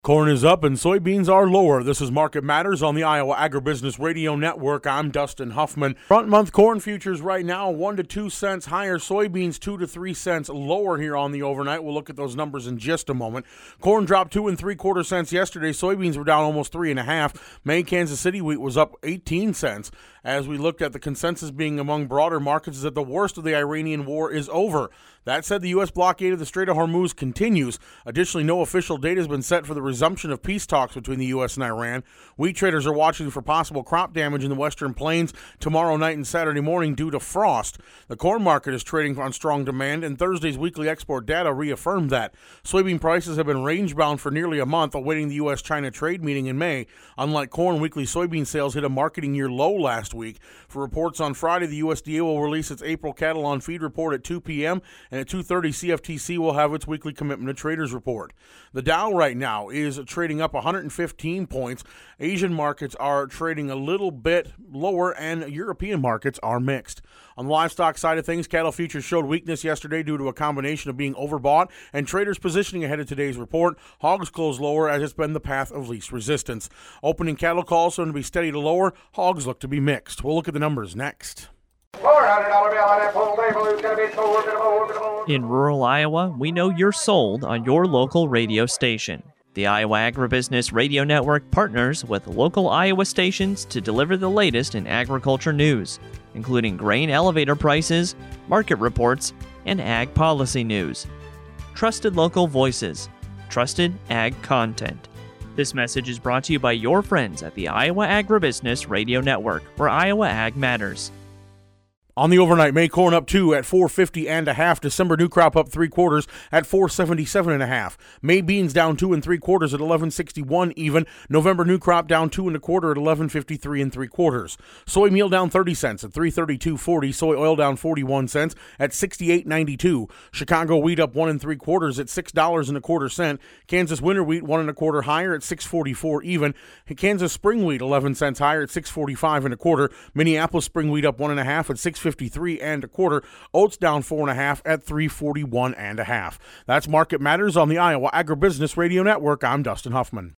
Corn is up and soybeans are lower. This is Market Matters on the Iowa Agribusiness Radio Network. I'm Dustin Huffman. Front month corn futures right now 1 to 2 cents higher. Soybeans 2 to 3 cents lower here on the overnight. We'll look at those numbers in just a moment. Corn dropped 2 3/4 cents yesterday. Soybeans were down almost 3.5. May Kansas City wheat was up 18 cents. As we looked at the consensus being among broader markets is that the worst of the Iranian war is over. That said, the U.S. blockade of the Strait of Hormuz continues. Additionally, no official date has been set for the resumption of peace talks between the U.S. and Iran. Wheat traders are watching for possible crop damage in the western plains tomorrow night and Saturday morning due to frost. The corn market is trading on strong demand, and Thursday's weekly export data reaffirmed that. Soybean prices have been range-bound for nearly a month, awaiting the U.S.-China trade meeting in May. Unlike corn, weekly soybean sales hit a marketing year low last week. For reports on Friday, the USDA will release its April cattle on feed report at 2 p.m., and at 2:30, CFTC will have its weekly commitment to traders report. The Dow right now is trading up 115 points. Asian markets are trading a little bit lower, and European markets are mixed. On the livestock side of things, cattle futures showed weakness yesterday due to a combination of being overbought and traders positioning ahead of today's report. Hogs closed lower as it's been the path of least resistance. Opening cattle calls soon to be steady to lower. Hogs look to be mixed. We'll look at the numbers next. $400 bill on that full label is going to be sold. In rural Iowa, we know you're sold on your local radio station. The Iowa Agribusiness Radio Network partners with local Iowa stations to deliver the latest in agriculture news, including grain elevator prices, market reports, and ag policy news. Trusted local voices, trusted ag content. This message is brought to you by your friends at the Iowa Agribusiness Radio Network, where Iowa Ag matters. On the overnight, May corn up 2 at 4.50 December new crop up 3/4 at 4.77 May beans down 2 3/4 at 11.61 even. November new crop down 2 1/4 at 11.53 3/4. Soy meal down 30 cents at 3.3240. Soy oil down 41 cents at 68.92. Chicago wheat up 1 3/4 at $6.25. Kansas winter wheat 1 1/4 higher at 6.44 even. Kansas spring wheat 11 cents higher at 6.45 1/4. Minneapolis spring wheat up 1.5 at 6.53 1/4. Oats down 4.5 at 3.41 1/2. That's Market Matters on the Iowa Agribusiness Radio Network. I'm Dustin Huffman.